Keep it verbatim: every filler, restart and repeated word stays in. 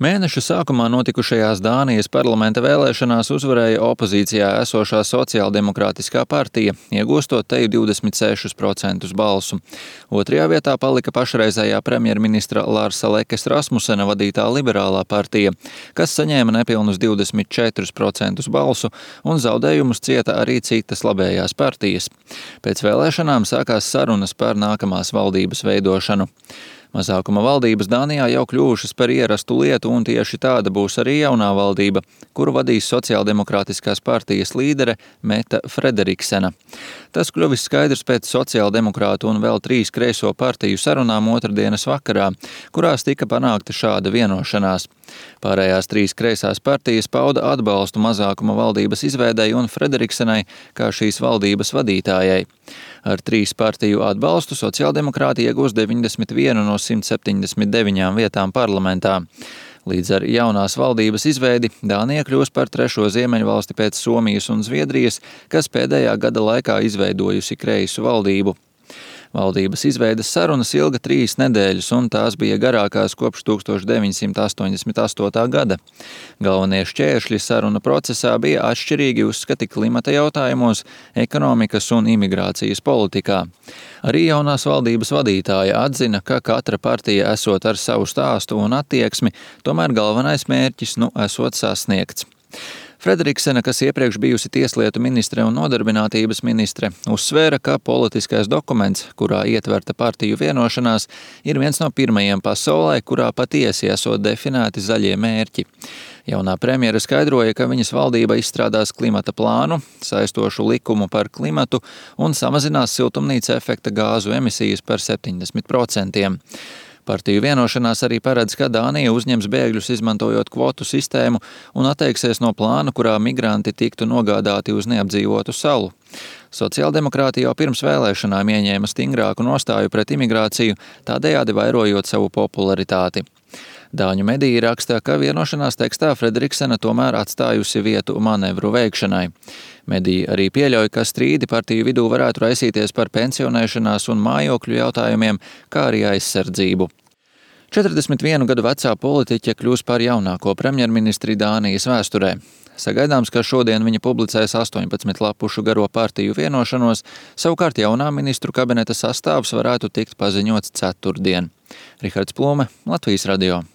Mēneša sākumā notikušajās Dānijas parlamenta vēlēšanās uzvarēja opozīcijā esošā Sociāldemokrātiskā partija, iegūstot te divdesmit sešus procentus balsu. Otrajā vietā palika pašreizējā premjerministra Larsa Lekes Rasmusena vadītā Liberālā partija, kas saņēma nepilnus divdesmit četrus procentus balsu, un zaudējumus cieta arī citas labējās partijas. Pēc vēlēšanām sākās sarunas par nākamās valdības veidošanu. Mazākuma valdības Dānijā jau kļuvušas par ierastu lietu, un tieši tāda būs arī jaunā valdība, kuru vadīs Sociāldemokrātiskās partijas līdere Mette Frederiksena. Tas kļuvis skaidrs pēc sociāldemokrātu un vēl trīs kreiso partiju sarunām otrdienas vakarā, kurās tika panākta šāda vienošanās. Pārējās trīs kreisās partijas pauda atbalstu mazākuma valdības izveidei un Frederiksenai kā šīs valdības vadītājai. Ar trīs partiju atbalstu sociāldemokrāti iegūs deviņdesmit vienu no simt septiņdesmit deviņām vietām parlamentā. Līdz ar jaunās valdības izveidi Dānija kļūs par trešo ziemeļvalsti pēc Somijas un Zviedrijas, kas pēdējā gada laikā izveidojusi kreisu valdību. Valdības izveides sarunas ilga trīs nedēļas, un tās bija garākās kopš tūkstoš deviņsimt astoņdesmit astotā gada. Galvenie šķēršļi saruna procesā bija atšķirīgi uzskati klimata jautājumos, ekonomikas un imigrācijas politikā. Arī jaunās valdības vadītāja atzina, ka katra partija esot ar savu stāstu un attieksmi, tomēr galvenais mērķis nu esot sasniegts. Frederiksena, kas iepriekš bijusi tieslietu ministre un nodarbinātības ministre, uzsvēra, ka politiskais dokuments, kurā ietverta partiju vienošanās, ir viens no pirmajiem pasaulē, kurā patiesi esot definēti zaļie mērķi. Jaunā premjera skaidroja, ka viņas valdība izstrādās klimata plānu, saistošu likumu par klimatu un samazinās siltumnīca efekta gāzu emisijas par septiņdesmit procentiem. Partiju vienošanās arī paredz, ka Dānija uzņems bēgļus izmantojot kvotu sistēmu un atteiksies no plāna, kurā migranti tiktu nogādāti uz neapdzīvotu salu. Sociāldemokrāti jau pirms vēlēšanām ieņēma stingrāku nostāju pret imigrāciju, tādējādi vairojot savu popularitāti. Dāņu mediji raksta, ka vienošanās tekstā Frederiksena tomēr atstājusi vietu manevru veikšanai. Mediji arī pieļauj, ka strīdi partiju vidū varētu raisīties par pensionēšanās un mājokļu jautājumiem, kā arī aizsardzību. četrdesmit vienu gadu vecā politiķe kļūs par jaunāko premjerministri Dānijas vēsturē. Sagaidāms, ka šodien viņa publicēs astoņpadsmit lapušu garo partiju vienošanos, savukārt jaunā ministru kabineta sastāvs varētu tikt paziņots ceturtdien. Rihards Plūme, Latvijas radio.